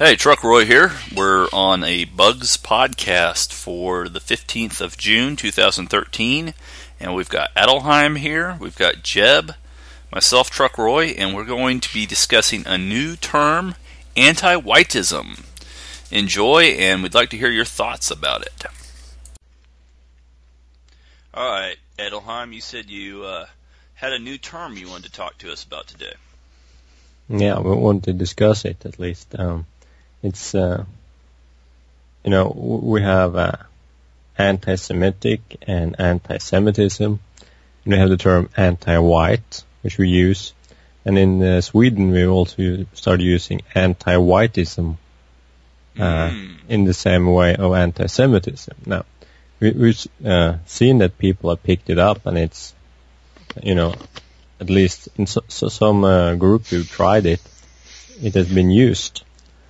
Hey, Truck Roy here. We're on a Bugs podcast for the 15th of June, 2013, and we've got Adelheim here, we've got Jeb, myself, Truck Roy, and we're going to be discussing a new term, anti-whiteism. Enjoy, and we'd like to hear your thoughts about it. All right, Adelheim, you said you had a new term you wanted to talk to us about today. Yeah, we want to discuss it at least. It's, we have anti-Semitic and anti-Semitism. We have the term anti-white, which we use. And in Sweden, we also started using anti-whiteism in the same way of anti-Semitism. Now, we've seen that people have picked it up, and it's, at least in some group who tried it, it has been used.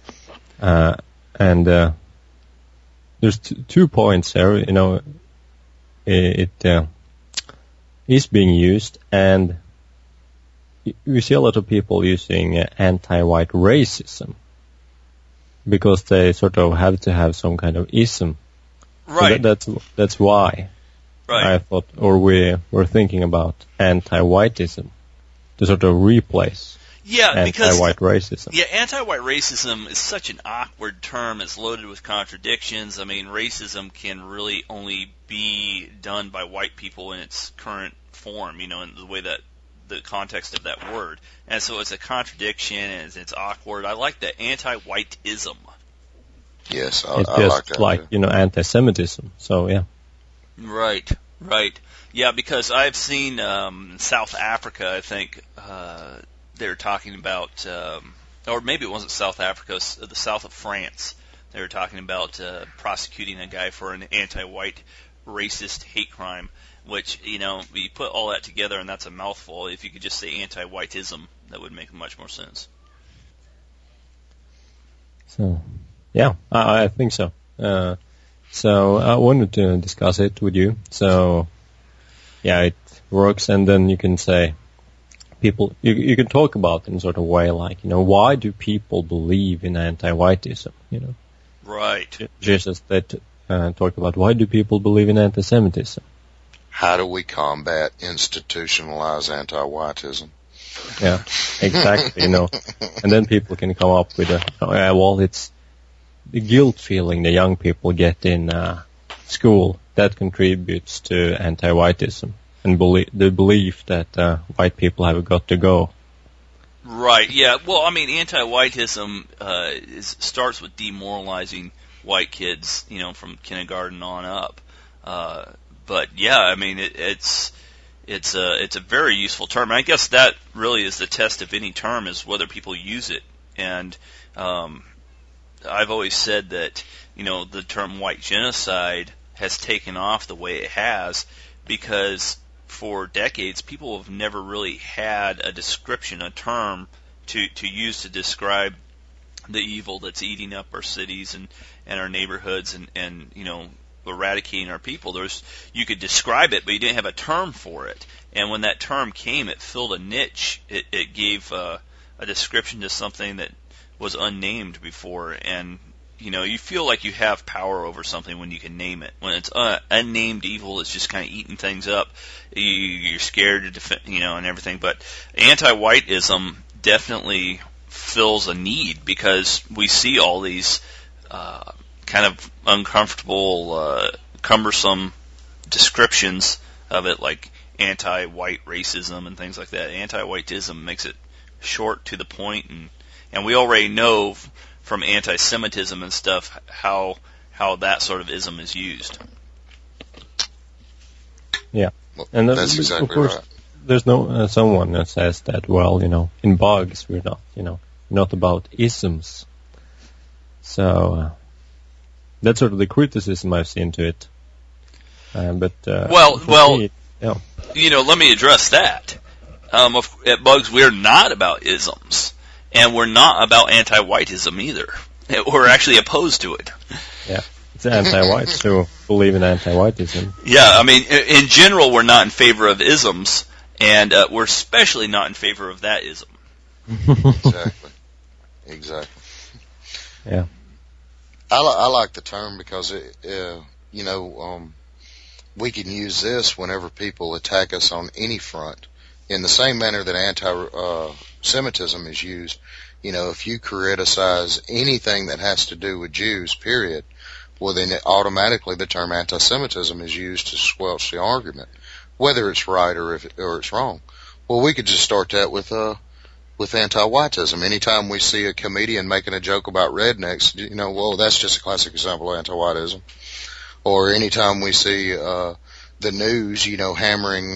And there's 2 points here, it is being used, and we see a lot of people using anti-white racism because they sort of have to have some kind of ism. Right. So that's why I thought, or we were thinking about anti-whiteism to sort of replace anti-white racism. Yeah, anti-white racism is such an awkward term. It's loaded with contradictions. I mean, racism can really only be done by white people in its current form, in the way that the context of that word. And so it's a contradiction, and it's awkward. I like that, anti-whiteism. Yes, it's I just like that. Anti-Semitism. So, yeah. Right. Yeah, because I've seen South Africa, I think, they were talking about, or maybe it wasn't South Africa, the south of France. They were talking about prosecuting a guy for an anti-white racist hate crime, which, you put all that together and that's a mouthful. If you could just say anti-whiteism, that would make much more sense. So, yeah, I think so. So I wanted to discuss it with you. So, yeah, it works, and then you can say, people, you can talk about it in sort of way like, why do people believe in anti-whiteism, Right. Just as they talk about why do people believe in anti-Semitism. How do we combat institutionalized anti-whiteism? Yeah, exactly, And then people can come up with it's the guilt feeling the young people get in school that contributes to anti-whiteism. And the belief that white people have got to go. Right, yeah. Well, I mean, anti-whiteism starts with demoralizing white kids, from kindergarten on up. But, yeah, I mean, it's a very useful term. I guess that really is the test of any term, is whether people use it. And I've always said that, the term white genocide has taken off the way it has because for decades, people have never really had a description, a term to use to describe the evil that's eating up our cities and our neighborhoods and eradicating our people. You could describe it, but you didn't have a term for it. And when that term came, it filled a niche. It gave a description to something that was unnamed before, and you feel like you have power over something when you can name it. When it's unnamed evil, it's just kind of eating things up. You're scared to defend, and everything. But anti-whiteism definitely fills a need because we see all these kind of uncomfortable, cumbersome descriptions of it, like anti-white racism and things like that. Anti-whiteism makes it short, to the point, and we already know from anti-Semitism and stuff how that sort of ism is used. Yeah, well, and that's exactly of course, right. There's no someone that says that. Well, in Bugs we're not about isms. So that's sort of the criticism I've seen to it. But let me address that. At Bugs, we're not about isms. And we're not about anti-whiteism either. We're actually opposed to it. Yeah, it's anti-whites who believe in anti-whiteism. Yeah, I mean, in general, we're not in favor of isms, and we're especially not in favor of that ism. Exactly. Yeah. I like the term because we can use this whenever people attack us on any front. In the same manner that anti-Semitism is used, if you criticize anything that has to do with Jews, period, well then automatically the term anti-Semitism is used to squelch the argument, whether it's right or it's wrong. Well, we could just start that with anti-whiteism. Anytime we see a comedian making a joke about rednecks, well, that's just a classic example of anti-whiteism. Or anytime we see the news, hammering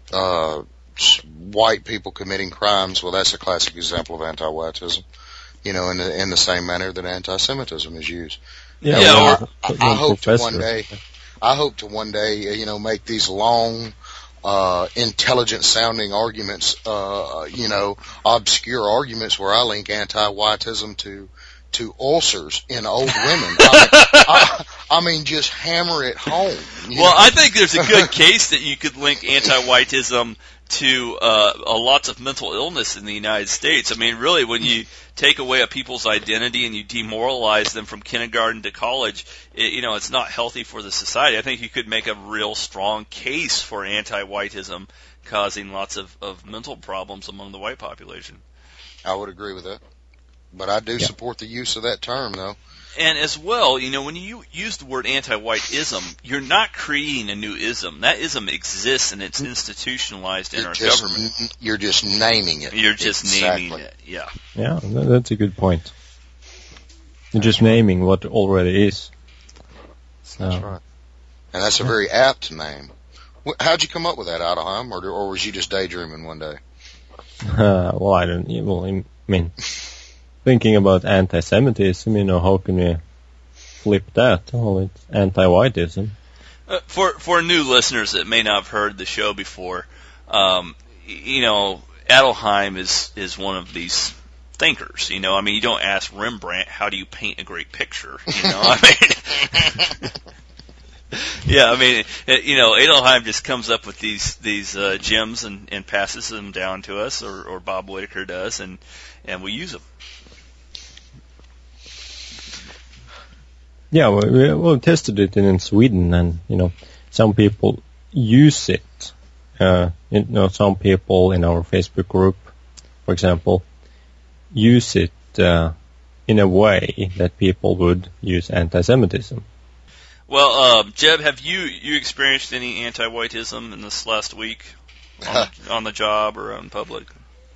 white people committing crimes, well, that's a classic example of anti-whiteism. In the same manner that anti-Semitism is used. Yeah. I hope to one day, make these long, intelligent sounding arguments, obscure arguments where I link anti-whiteism to ulcers in old women. I mean, just hammer it home. Well, I think there's a good case that you could link anti-whiteism to lots of mental illness in the United States. I mean, really, when you take away a people's identity and you demoralize them from kindergarten to college, it's not healthy for the society. I think you could make a real strong case for anti-whiteism causing lots of mental problems among the white population. I would agree with that. But I do support the use of that term, though. And as well, when you use the word anti-whiteism, you're not creating a new ism. That ism exists and it's institutionalized in our government. You're just naming it. You're just naming it, yeah. Yeah, that's a good point. You're just naming what already is. So. That's right. And that's a very apt name. How'd you come up with that, Adelheim, or was you just daydreaming one day? Well, I don't. Well, I mean, thinking about anti-Semitism, how can we flip that? Oh, it's anti-whiteism. For new listeners that may not have heard the show before, Adelheim is one of these thinkers. I mean, you don't ask Rembrandt, how do you paint a great picture? I mean. Yeah, I mean, Adelheim just comes up with these gems and passes them down to us, or Bob Whitaker does, and we use them. Yeah, we tested it in Sweden, and some people use it. Some people in our Facebook group, for example, use it in a way that people would use anti-Semitism. Well, Jeb, have you experienced any anti-whiteism in this last week on the job or in public?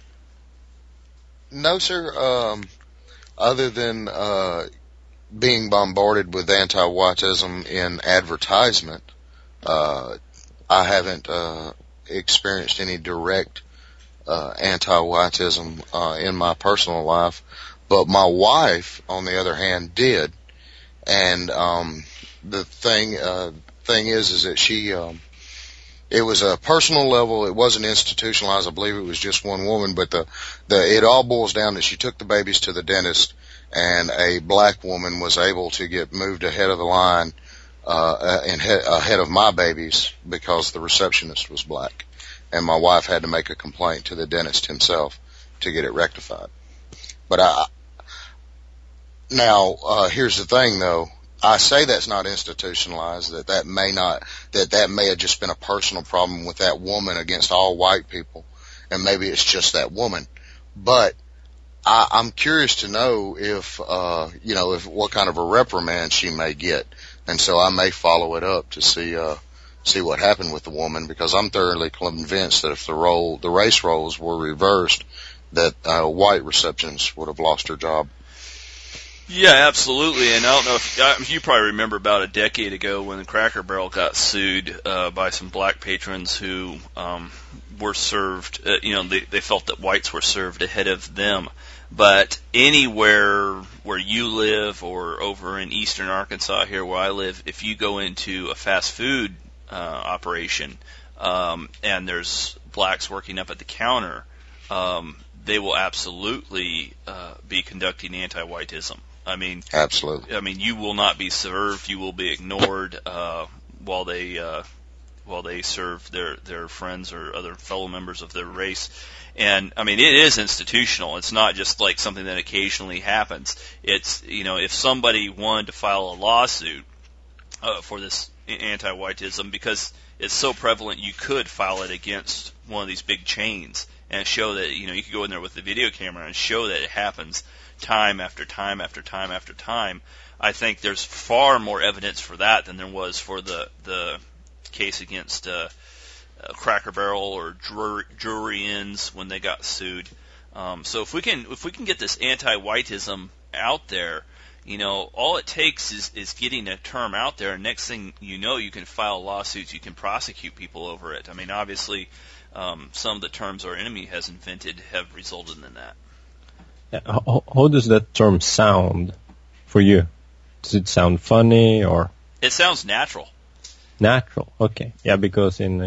No, sir. Other than being bombarded with anti-whiteism in advertisement, I haven't experienced any direct anti-whiteism in my personal life. But my wife, on the other hand, did, and the thing is that she, it was a personal level. It wasn't institutionalized. I believe it was just one woman, but it all boils down that she took the babies to the dentist, and a black woman was able to get moved ahead of the line, ahead of my babies because the receptionist was black, and my wife had to make a complaint to the dentist himself to get it rectified. But here's the thing though. I say that's not institutionalized, that may have just been a personal problem with that woman against all white people, and maybe it's just that woman. But I'm curious to know if what kind of a reprimand she may get, and so I may follow it up to see what happened with the woman, because I'm thoroughly convinced that if the race roles were reversed, that white receptionist would have lost her job. Yeah, absolutely. And I don't know if you probably remember about a decade ago when the Cracker Barrel got sued by some black patrons who were served. They felt that whites were served ahead of them. But anywhere where you live, or over in eastern Arkansas here where I live, if you go into a fast food operation and there's blacks working up at the counter, they will absolutely be conducting anti-whiteism. I mean, absolutely. I mean, you will not be served. You will be ignored while they while they serve their friends or other fellow members of their race. And I mean, it is institutional. It's not just like something that occasionally happens. It's, if somebody wanted to file a lawsuit for this anti-whiteism, because it's so prevalent, you could file it against one of these big chains and show that, you could go in there with the video camera and show that it happens time after time after time after time. I think there's far more evidence for that than there was for the case against Cracker Barrel or Drury-Inns when they got sued. So if we can get this anti-whiteism out there, all it takes is getting a term out there, and next thing you know, you can file lawsuits, you can prosecute people over it. I mean, obviously, some of the terms our enemy has invented have resulted in that. How does that term sound for you? Does it sound funny or? It sounds natural. Natural, okay. Yeah, because in,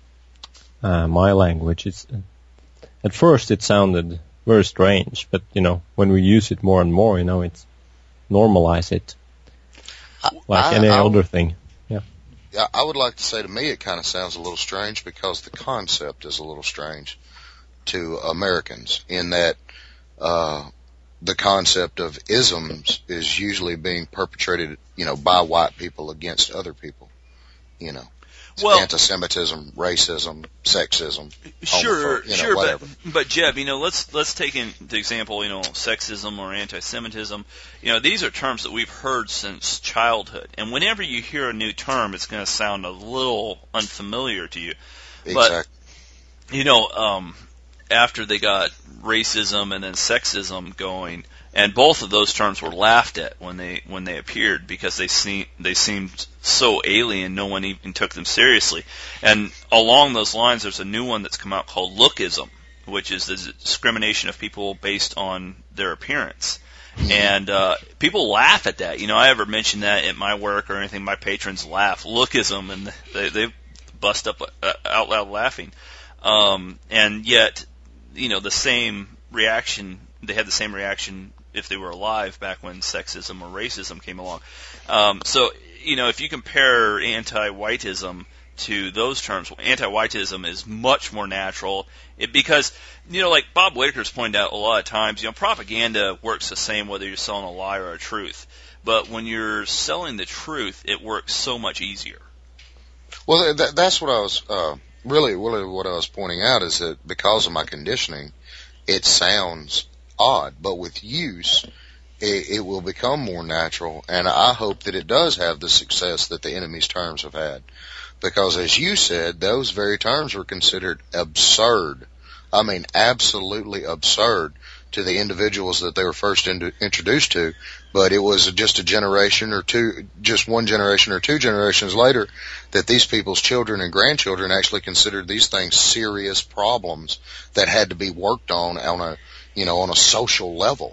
my language, at first it sounded very strange, but, when we use it more and more, it's normalize it. Like any other thing. Yeah. Yeah, I would like to say, to me it kind of sounds a little strange because the concept is a little strange to Americans, in that the concept of isms is usually being perpetrated, by white people against other people. Well, anti-Semitism, racism, sexism. Sure, whatever. But Jeb, let's take the example, sexism or anti-Semitism. These are terms that we've heard since childhood, and whenever you hear a new term, it's going to sound a little unfamiliar to you. Exactly. But after they got racism and then sexism going, and both of those terms were laughed at when they appeared, because they seemed so alien, no one even took them seriously. And along those lines, there's a new one that's come out called lookism, which is the discrimination of people based on their appearance. And people laugh at that. I ever mention that at my work or anything, my patrons laugh. Lookism, and they bust up out loud laughing. And yet, the same reaction, they had the same reaction if they were alive back when sexism or racism came along. So, if you compare anti-whiteism to those terms, anti-whiteism is much more natural because, like Bob Whitaker's pointed out a lot of times, propaganda works the same whether you're selling a lie or a truth. But when you're selling the truth, it works so much easier. Well, that's what I was, really what I was pointing out, is that because of my conditioning, it sounds odd, but with use, it will become more natural, and I hope that it does have the success that the enemy's terms have had. Because, as you said, those very terms were considered absurd. I mean, absolutely absurd to the individuals that they were first introduced to, but it was just a generation or two, just one generation or two generations later, that these people's children and grandchildren actually considered these things serious problems that had to be worked on a on a social level.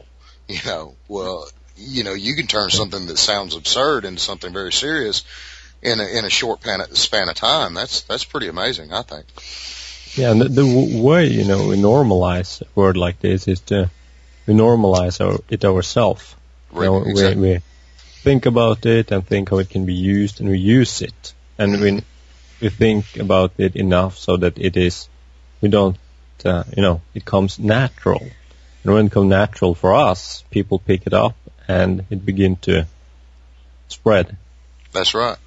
Well, you can turn something that sounds absurd into something very serious in a short span of time. That's pretty amazing, I think. Yeah, and the way, we normalize a word like this is we normalize it ourselves. Exactly. We think about it and think how it can be used, and we use it. And we think about it enough so that we don't, it comes natural. And when it comes natural for us, people pick it up and it begins to spread. That's right.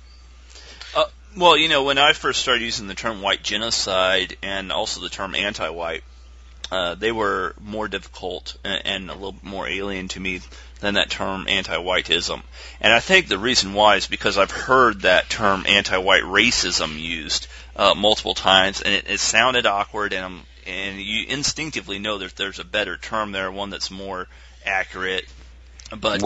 Well, when I first started using the term white genocide and also the term anti-white, they were more difficult and a little more alien to me than that term anti-whiteism. And I think the reason why is because I've heard that term anti-white racism used multiple times, and it sounded awkward, and you instinctively know that there's a better term there, one that's more accurate. But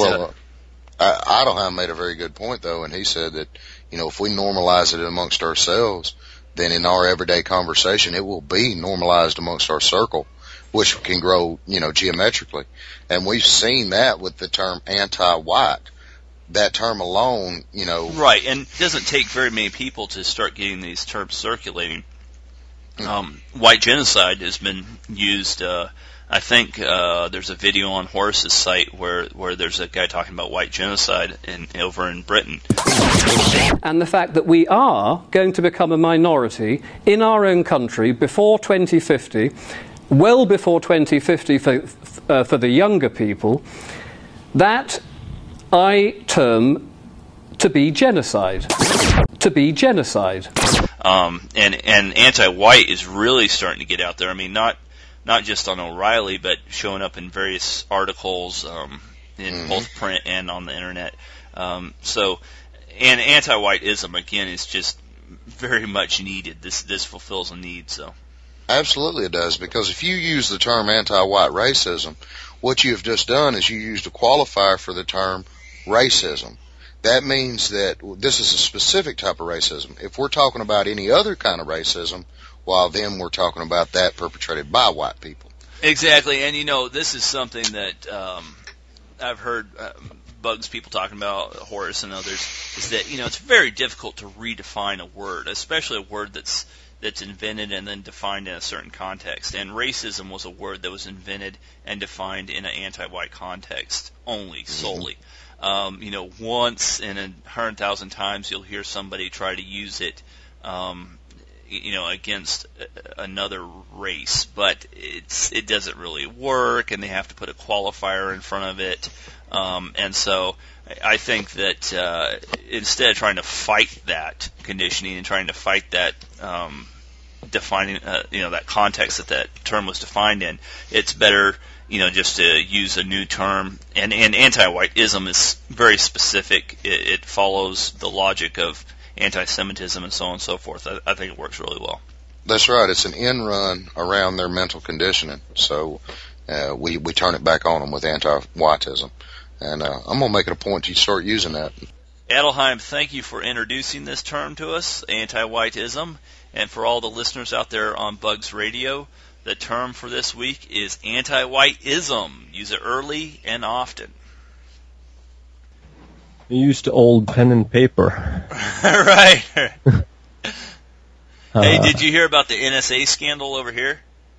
Idleheim made a very good point, though, and he said that, if we normalize it amongst ourselves, then in our everyday conversation, it will be normalized amongst our circle, which can grow, geometrically. And we've seen that with the term anti-white. That term alone, Right, and it doesn't take very many people to start getting these terms circulating. White genocide has been used, I think there's a video on Horace's site where there's a guy talking about white genocide over in Britain. And the fact that we are going to become a minority in our own country before 2050, well before 2050 for the younger people, that I term to be genocide. To be genocide. And anti-white is really starting to get out there. I mean, not just on O'Reilly, but showing up in various articles in both print and on the internet. And anti-whiteism, again, is just very much needed. This fulfills a need. So absolutely it does, because if you use the term anti-white racism, what you have just done is you used a qualifier for the term racism. That means that this is a specific type of racism. If we're talking about any other kind of racism, well, then we're talking about that perpetrated by white people. Exactly, and this is something that I've heard bugs people talking about, Horace and others, is that it's very difficult to redefine a word, especially a word that's invented and then defined in a certain context. And racism was a word that was invented and defined in an anti-white context only, solely. Once in 100,000 times you'll hear somebody try to use it, against another race, but it doesn't really work, and they have to put a qualifier in front of it. And so I think that instead of trying to fight that conditioning and trying to fight that defining, that context that term was defined in, it's better, just to use a new term. And anti-whiteism is very specific. It follows the logic of anti-Semitism and so on and so forth. I think it works really well. That's right. It's an end run around their mental conditioning. So we turn it back on them with anti-whiteism. And I'm going to make it a point to start using that. Adelheim, thank you for introducing this term to us, anti-whiteism. And for all the listeners out there on Bugs Radio, the term for this week is anti-whiteism. Use it early and often. You used the old pen and paper. Right. Hey, did you hear about the NSA scandal over here?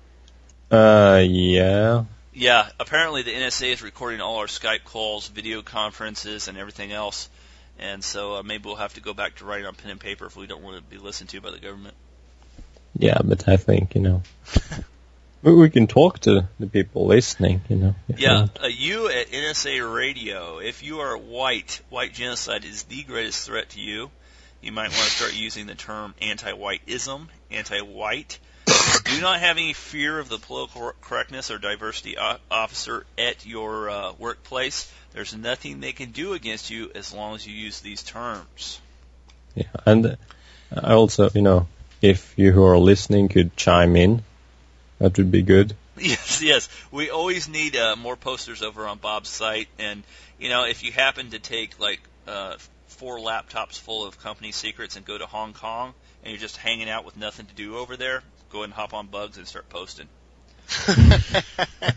Yeah. Yeah, apparently the NSA is recording all our Skype calls, video conferences, and everything else. And so maybe we'll have to go back to writing on pen and paper if we don't want to be listened to by the government. Yeah, but I think, we can talk to the people listening, Yeah, you at NSA Radio, if you are white genocide is the greatest threat to you. You might want to start using the term anti-whiteism, anti-white. Do not have any fear of the political correctness or diversity officer at your workplace. There's nothing they can do against you as long as you use these terms. Yeah, and I also, if you who are listening could chime in, that would be good. Yes. We always need more posters over on Bob's site. And, if you happen to take, 4 laptops full of company secrets and go to Hong Kong and you're just hanging out with nothing to do over there, go ahead and hop on Bugs and start posting.